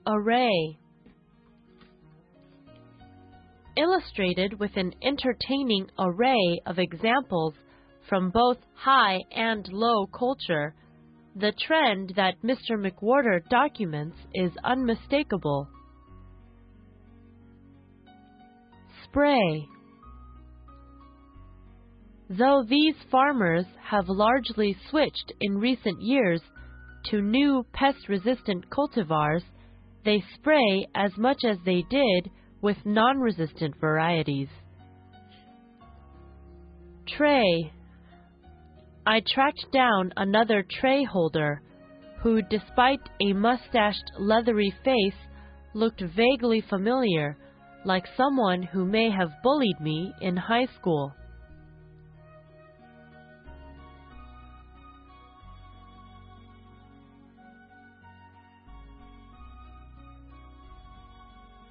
Array. Illustrated with an entertaining array of examples from both high and low culture, the trend that Mr. McWhorter documents is unmistakable. Spray. Though these farmers have largely switched in recent years to new pest-resistant cultivars, they spray as much as they did with non-resistant varieties. Tray. I tracked down another tray holder who, despite a mustached, leathery face, looked vaguely familiar, like someone who may have bullied me in high school.